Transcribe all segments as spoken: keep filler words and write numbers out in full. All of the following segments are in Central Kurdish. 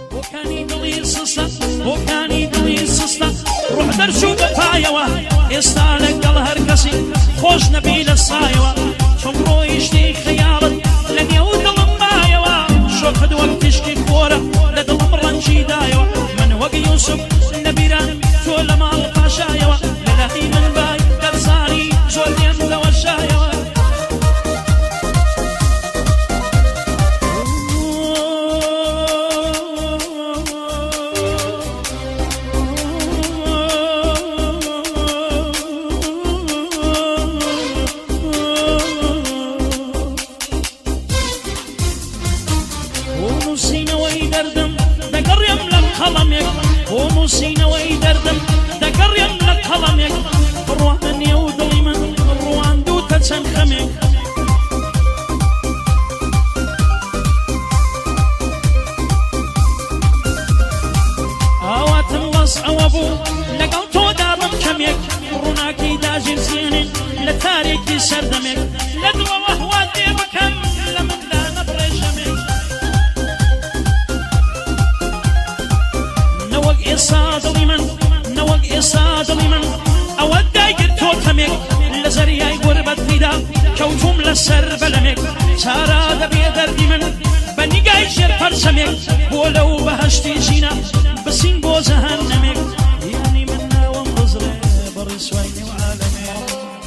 وكاني دلي سستا وكاني دلي سستا روح درشو بفايوا استالك الهر كسي خوش نبي للصايوا شمرو يشتي خيالك لن يود المايوا شوفد وقتشكي كورة لدل مرنشي دايوا من وق يوسف نبيران شول ما القاشايوا للاهي من باي درساني شول يملا والشايوا وموسينا ويدردم دقر يملك خلمك روان يودلي من روان دوتا تنخمك اواتم غص اوابو لقل تو دارم كميك روناكي داجر زيني لتاريكي سردمك لدوا وهوات دي بكم لمن لا نبرشمك نوق إصاد لمن نوق إصاد لمن أود داير توتمك لزرياي قربت فدا كوتم لسر بلمك سارا دبي دردي من بني قايشر فرسمك ولو بهشتي جينا بسين بو زهنمك يعني منا وانبزري برس ويني وعالمك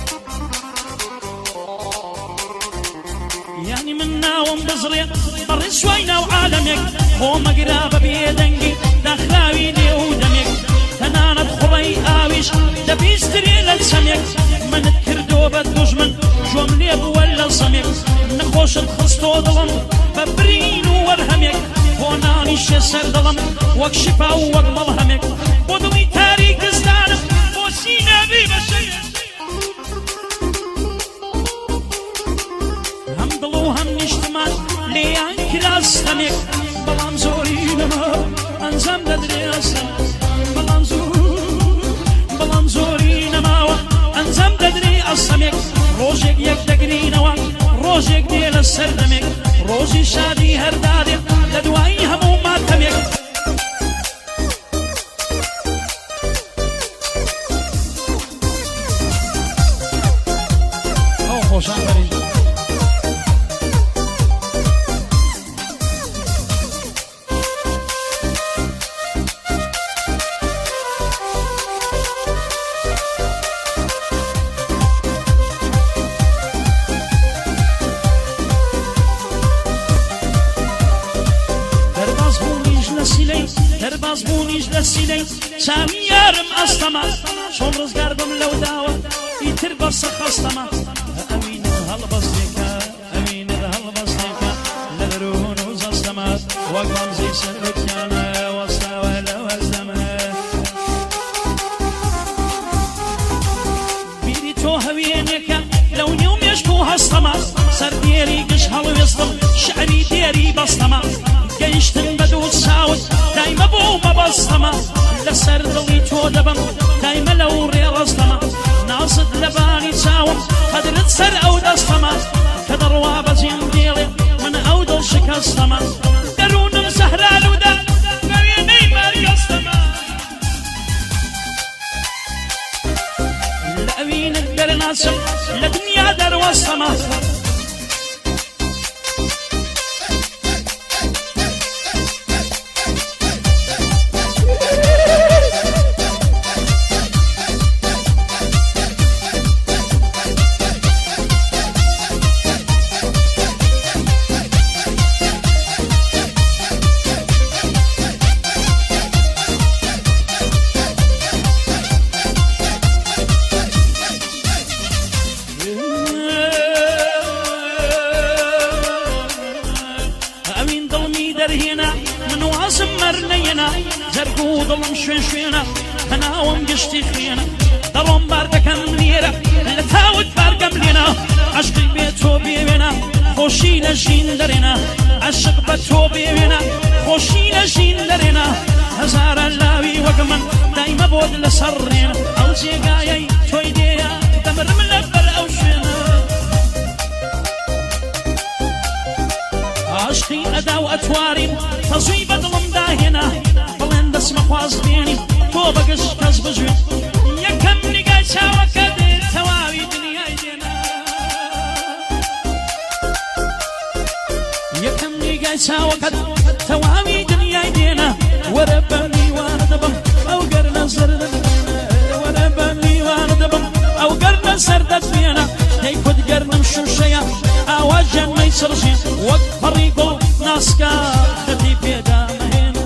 يعني منا وانبزري برس ويني وعالمك هو مقرابة بيدنقي داخلاوي لي ودمك تنانت خري آويش دبيستري للسمك من الكردو بدوجمن جوم ليب ولا صمك نخوش الخصتو ظلم ببرين وارهمك هوناني شسر ظلم وكشفا وقملهمك وضوي تاريك ازدانم وسينا بي بشير هم ضلو هم نشتمان ليان كراس همك بلام زوري لما انزم ددري اصلا بلام زور بلام زوري نماوة انزم ددري اصمك روجك يك دقري نوا روجك ديل السردمك روجي شادي هردادك لدواي همو ما تمك او خوشان بريد درباز بونيش لسيلي سامي يارم أصطما شون رزقار بم لو داوة يتر بس خصطما أمين هالبس ليكا أمين هالبس ليكا لذرون وزصطما وقام زي سلوكيانا وصا ولا وزدما بيدي تو هوينيكا لو يوم يشكو هصطما سر ديري قش هالو يصطم شعري ديري بصطما قيشتن بدو تساوت دايما بو ما بصطما لسر ضلي تو دبم دايما لو ريرصطما ناصد لباني تساوم قدرت سر او دصطما كدر وابزين ديلي من اودل شكصطما درون مسهرة لودا بويني ماري اصطما لأوين الدر ناسم لدنيا در وصطما زرقو ظلم شوين شوينة تناوم قشتي خينة ظلم باردكم ليرة لتاوت بارقم لينا عشقي بيتو بيبنا خوشي لجين درنا عشق بتو بيبنا خوشي لجين درنا هزار اللاوي وقمن دايما بود لسرين او زيقايي توي ديا دمر ملبر او شوينة عشقي أدا وأتواري تصويب ظلم داهنا کەس مەخواز بێنی تۆ بەگشت کەس بژوێ یەکەم نیگای چاوەکە دێت تەواوی دنیای دێنا یەکەم نیگای چاوەکەت تەواوی دنیای دێنا وەرە بە میوانە دەبم ئەو گەر لەسەر دەبێنە وەرە بە میوانە دەبم ئەو گەر لەسەر دەبێنە دەی کورد گەرمم شوشەیە ئاواژیان مەی چڕژێ وەک پەڕی گوڵ ناسکا دەتی پێدا مەهێنە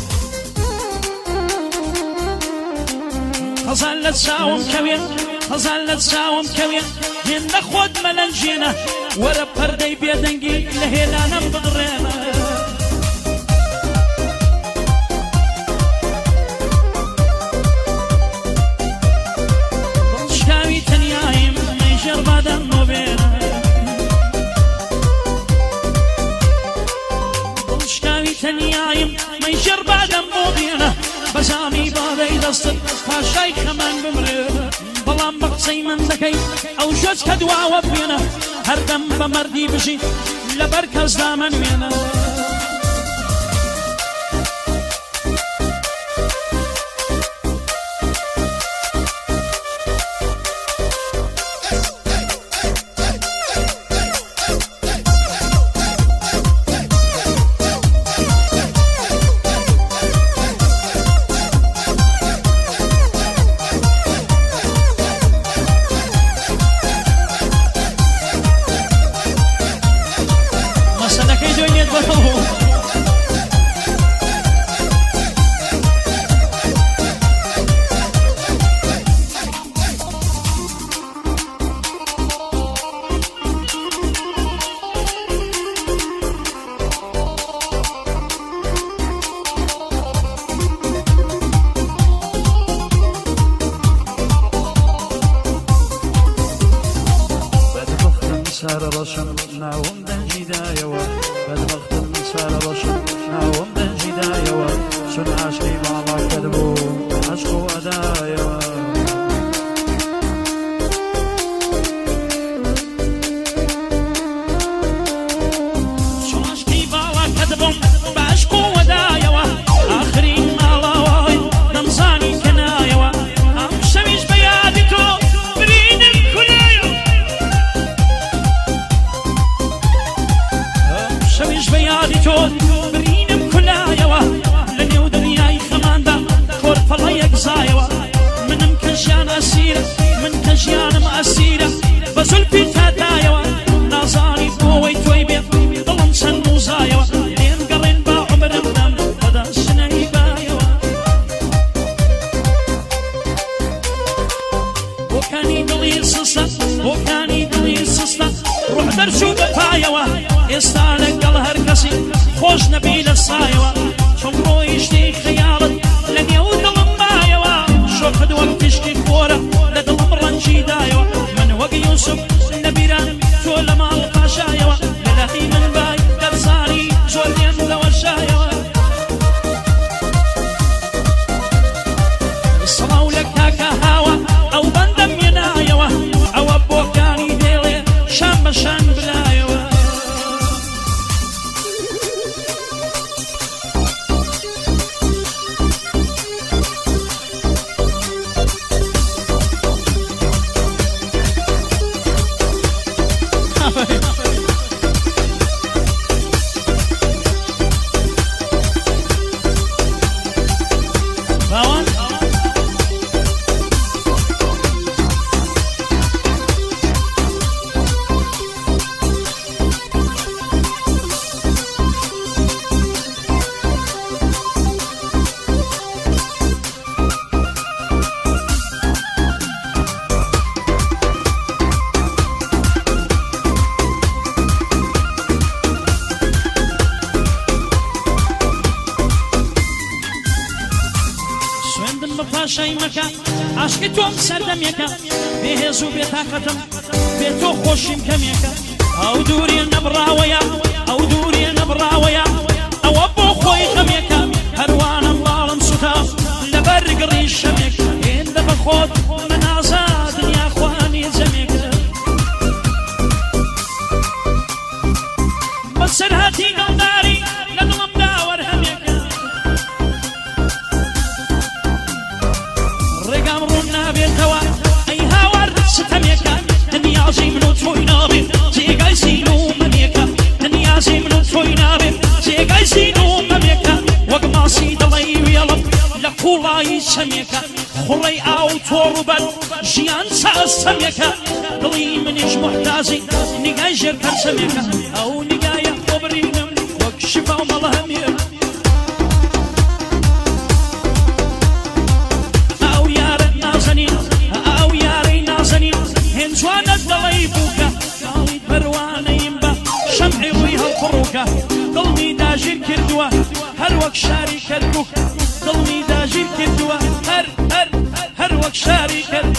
خەزان لە چاوم کەوێت خەزان لە چاوم کەوێت هێندە خۆت مەلەنجێنە وەرە پەردەی بێدەنگی لە هێلانەم بگڕێنە دڵشکاوی تەنیایم مەیژەر بادەم نۆبێنە دڵشکاوی تەنیایم مەیژەر بادەم نۆبێنە بەزامی بادەی دەستت پاشای خەمان بمرێنە بەڵام بە قسەی من دەکەی ئەو ژۆچ کە دواوە بێنە هەردەم بە مەردی بژی لەبەر کەسدا منوێنە سارە بەشم ناوم دەنجیدایەوە بەدبەختم سارە بەشم ناوم دەنجیدایەوە چون عاشقی باڵاکەت بوو عاشق و ئەدایەوە چون عاشقی باڵاکەت بووم بە عاشق و ئەدایەوە ئاخرین ماڵەوەی دەمزانی کە نایەوە ئەم شەویش بە یادی تۆ برینم کولایەوە شەویش بە یادی تۆ برینم کولایەوە لە نێو دنیای خەماندا کۆرپەڵەیەک زایەوە منم کە ژیان ئەسیرە من کە ژیانم ئەسیرە بە زولفی تاتایەوە نازانی بۆەوەی تۆی بێت دڵم چەند موزایەوە لێن گەڕێن با عومرم دەم بەدا شنەی بایەوە بۆکانی دڵی سستە بۆکانی دڵی سستە ڕوح دەرچوو بە پایەوە ئێستا لەگەڵ هەر کەسی خۆش نەبی لە سایەوە چۆن ڕۆیشتی خەیاڵت لە نێو دڵم مایەوە شۆکت وەک تشتی خۆرە لە دڵم ڕەنجیدایەوە من وەک یوسف نەبیران تۆ لە ماڵ پاشایەوە لەلای من بای دەرزانی زۆر لێم لەوە شایەوە سەڵاو لە کاکە هاوە ئەو بەندەم یێنایەوە ئەوە بۆکانی دێڵێ شان بە شان برایەوە باوان پاشای مەکە عاشقی تۆم سەردەمێکە بێهێز و بێتاقەتم بێ تۆ خۆشیم کەمێکە ئەو دووریە نەبڕاوەیە ئەو دووریە نەبڕاوەیە ئەوە بۆ خۆی غەمێکە هەروانە ماڵم سوتا لەبەر گڕی شەمێکە هێندە بە خۆت منازا دنیا خوانی جەمێکە بەسەر هاتی دڵداری لە دڵم داوەرهەمێکە نابێ جێگای زین و مەمێکە دنیازی من و تۆی نابێ جێگای زین و مەمێکە وەک ماسی دڵی وێڵم لە قوڵایی چەمێکە خوڕەی ئاو تۆڕ و بەر ژیان چاستەمێکە دڵی منیش محتازی نیگای ژێر پەرچەمێکە ئەو نیگایە بۆ برینم وەک شفا و مەڵەمێک ئەو یارە نازەنین ئەو یارەی نازەنین هێن جوانت دڵی بووکە کاڵی پەروانەیم بە شەمعی ڕووی هەڵقڕووکە دڵمی داژیر کردووە هەر وەک شاری کەرکووک دڵمی داژیر کردووە هەر هەر هەر وەک شاری کەرکووک